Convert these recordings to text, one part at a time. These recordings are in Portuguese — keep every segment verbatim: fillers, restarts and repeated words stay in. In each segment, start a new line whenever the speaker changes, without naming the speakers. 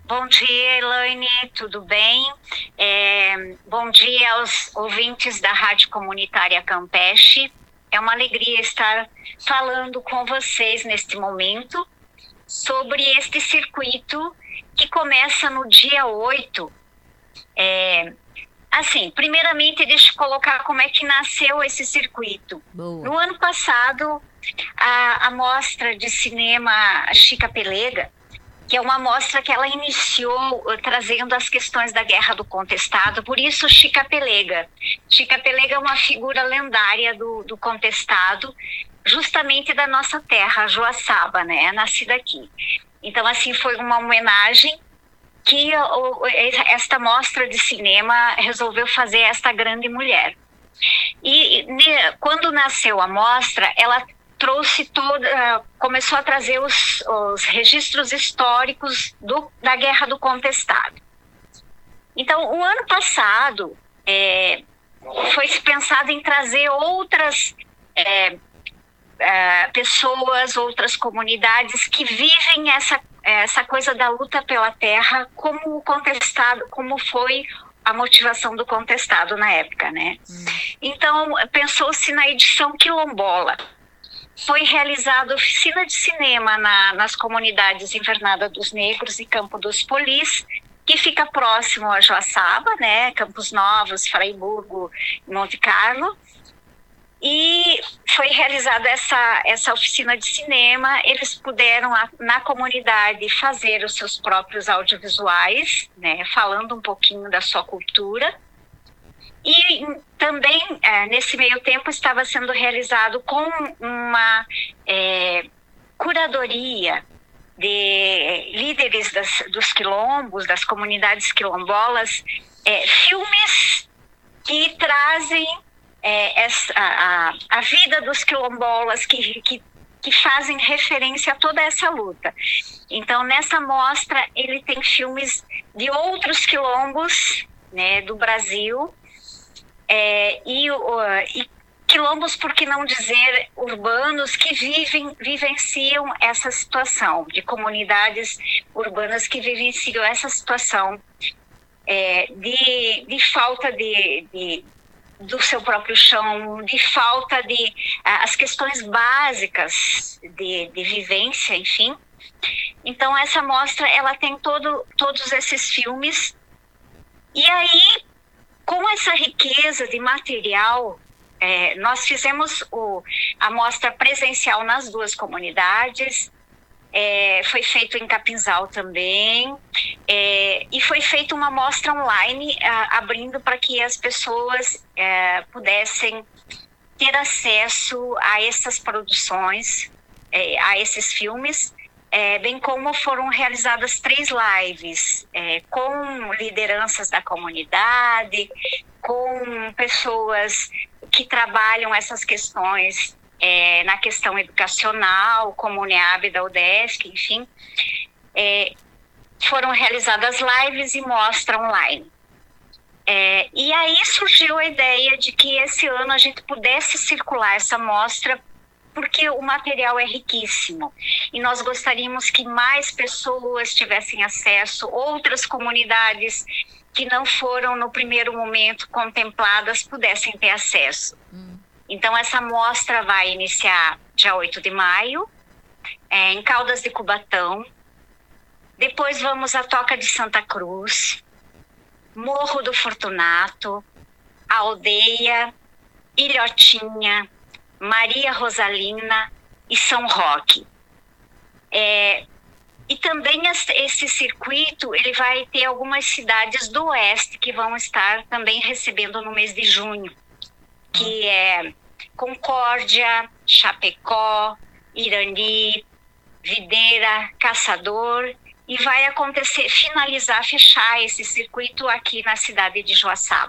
Bom dia, Elaine, tudo bem? É, bom dia aos ouvintes da Rádio Comunitária Campeche. É uma alegria estar falando com vocês neste momento sobre este circuito que começa no dia oito. É, assim, primeiramente, deixa eu colocar como é que nasceu esse circuito.
Boa.
No ano passado, a, a mostra de cinema Chica Pelega, que é uma mostra que ela iniciou uh, trazendo as questões da Guerra do Contestado, por isso Chica Pelega. Chica Pelega é uma figura lendária do, do Contestado, justamente da nossa terra, Joaçaba, né? Nascida aqui. Então, assim, foi uma homenagem que uh, esta mostra de cinema resolveu fazer esta grande mulher. E ne, quando nasceu a mostra, ela trouxe toda, começou a trazer os, os registros históricos do, da Guerra do Contestado. Então, o ano passado, é, foi pensado em trazer outras é, é, pessoas, outras comunidades que vivem essa, essa coisa da luta pela terra, como o contestado, como foi a motivação do contestado na época, né? Hum. Então, pensou-se na edição quilombola. Foi realizada oficina de cinema na, nas comunidades Invernada dos Negros e Campo dos Polis, que fica próximo a Joaçaba, né? Campos Novos, Fraiburgo, Monte Carlo. E foi realizada essa, essa oficina de cinema. Eles puderam, na comunidade, fazer os seus próprios audiovisuais, né? Falando um pouquinho da sua cultura. E também, é, nesse meio tempo, estava sendo realizado com uma é, curadoria de líderes das, dos quilombos, das comunidades quilombolas, é, filmes que trazem é, essa, a, a vida dos quilombolas, que, que, que fazem referência a toda essa luta. Então, nessa mostra, ele tem filmes de outros quilombos, né, do Brasil, É, e, uh, e quilombos, por que não dizer urbanos, que vivem, vivenciam essa situação, de comunidades urbanas que vivenciam essa situação é, de, de falta de, de, do seu próprio chão, de falta de uh, as questões básicas de, de vivência, enfim. Então, essa mostra, ela tem todo, todos esses filmes. E aí, com essa riqueza de material, é, nós fizemos o, a mostra presencial nas duas comunidades, é, foi feito em Capinzal também, é, e foi feita uma mostra online, a, abrindo para que as pessoas é, pudessem ter acesso a essas produções, é, a esses filmes, É, bem como foram realizadas três lives é, com lideranças da comunidade, com pessoas que trabalham essas questões é, na questão educacional, como o NEAB da UDESC, enfim. É, foram realizadas lives e mostra online. É, e aí surgiu a ideia de que esse ano a gente pudesse circular essa mostra, porque o material é riquíssimo e nós gostaríamos que mais pessoas tivessem acesso, outras comunidades que não foram no primeiro momento contempladas pudessem ter acesso. Hum. Então essa mostra vai iniciar dia oito de maio, é, em Caldas de Cubatão, depois vamos à Toca de Santa Cruz, Morro do Fortunato, Aldeia, Ilhotinha, Maria Rosalina e São Roque. É, e também esse circuito, ele vai ter algumas cidades do oeste que vão estar também recebendo no mês de junho, que é Concórdia, Chapecó, Irani, Videira, Caçador, e vai acontecer, finalizar, fechar esse circuito aqui na cidade de Joaçaba.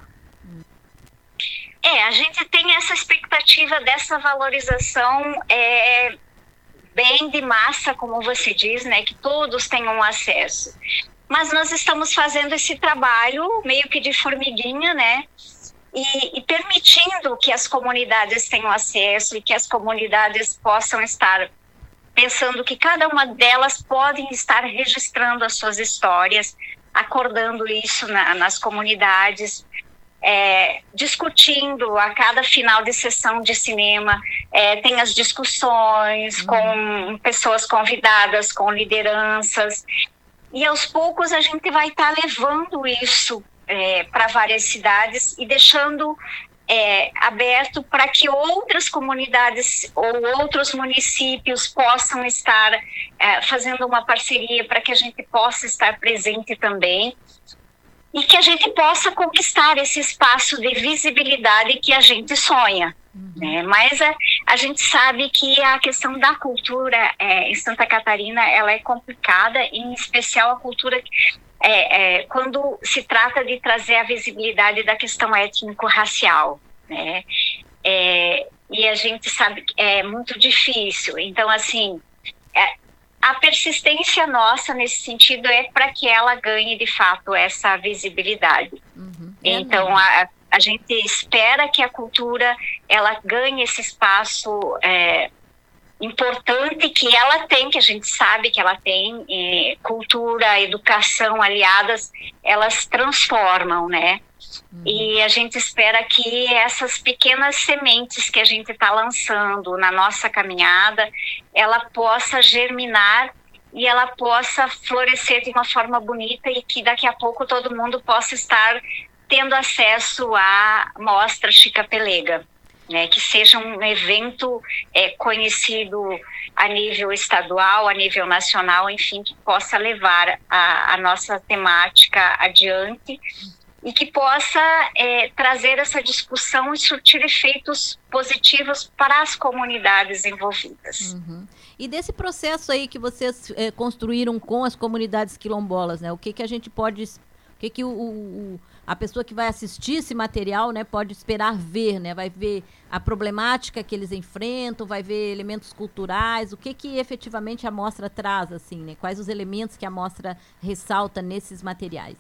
É, a gente tem essa expectativa dessa valorização é, bem de massa, como você diz, né, que todos tenham acesso. Mas nós estamos fazendo esse trabalho meio que de formiguinha, né, e, e permitindo que as comunidades tenham acesso e que as comunidades possam estar pensando que cada uma delas podem estar registrando as suas histórias, acordando isso na, nas comunidades, é, discutindo a cada final de sessão de cinema, é, tem as discussões uhum. com pessoas convidadas, com lideranças, e aos poucos a gente vai estar tá levando isso é, para várias cidades e deixando é, aberto para que outras comunidades ou outros municípios possam estar é, fazendo uma parceria para que a gente possa estar presente também. E que a gente possa conquistar esse espaço de visibilidade que a gente sonha. Uhum. Né? Mas a, a gente sabe que a questão da cultura é, em Santa Catarina ela é complicada, em especial a cultura é, é, quando se trata de trazer a visibilidade da questão étnico-racial. Né? É, e a gente sabe que é muito difícil. Então, assim... É, a persistência nossa nesse sentido é para que ela ganhe de fato essa visibilidade. Uhum. Então a, a gente espera que a cultura ela ganhe esse espaço é, importante que ela tem, que a gente sabe que ela tem. E cultura, educação aliadas, elas transformam, né? Uhum. E a gente espera que essas pequenas sementes que a gente está lançando na nossa caminhada, ela possa germinar e ela possa florescer de uma forma bonita e que daqui a pouco todo mundo possa estar tendo acesso à Mostra Chica Pelega, né? Que seja um evento é, conhecido a nível estadual, a nível nacional, enfim, que possa levar a, a nossa temática adiante e que possa é, trazer essa discussão e surtir efeitos positivos para as comunidades envolvidas.
Uhum. E desse processo aí que vocês é, construíram com as comunidades quilombolas, né? O que que a gente pode, o que que o, o, a pessoa que vai assistir esse material, né, pode esperar ver, né? Vai ver a problemática que eles enfrentam, vai ver elementos culturais, o que que efetivamente a mostra traz, assim, né? Quais os elementos que a mostra ressalta nesses materiais?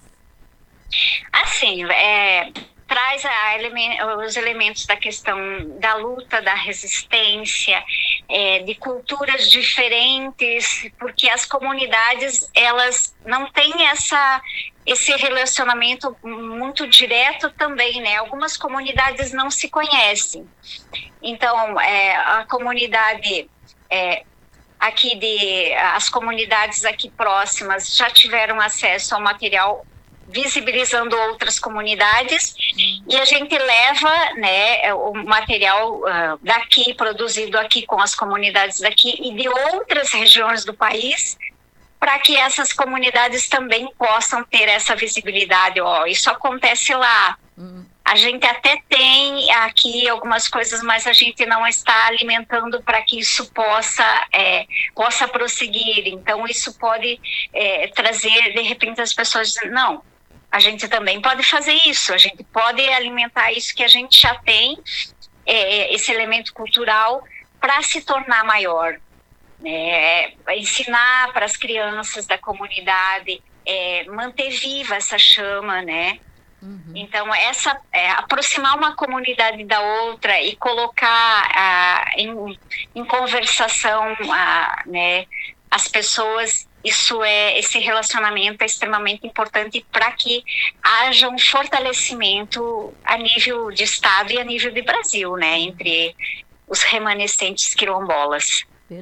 Assim, é, traz a elemen- os elementos da questão da luta, da resistência, é, de culturas diferentes, porque as comunidades, elas não têm essa, esse relacionamento muito direto também, né? Algumas comunidades não se conhecem. Então, é, a comunidade... É, aqui de... As comunidades aqui próximas já tiveram acesso ao material visibilizando outras comunidades, hum. e a gente leva, né, o material uh, daqui, produzido aqui com as comunidades daqui e de outras regiões do país, para que essas comunidades também possam ter essa visibilidade. Ó, isso acontece lá. Hum. A gente até tem aqui algumas coisas, mas a gente não está alimentando para que isso possa, é, possa prosseguir. Então, isso pode é, trazer, de repente, as pessoas dizem, não, a gente também pode fazer isso, a gente pode alimentar isso que a gente já tem, é, esse elemento cultural, para se tornar maior. É, ensinar para as crianças da comunidade, é, manter viva essa chama, né? Uhum. Então, essa, é, aproximar uma comunidade da outra e colocar ah, em, em conversação ah, né, as pessoas... Isso é, esse relacionamento é extremamente importante para que haja um fortalecimento a nível de Estado e a nível de Brasil, né, entre os remanescentes quilombolas.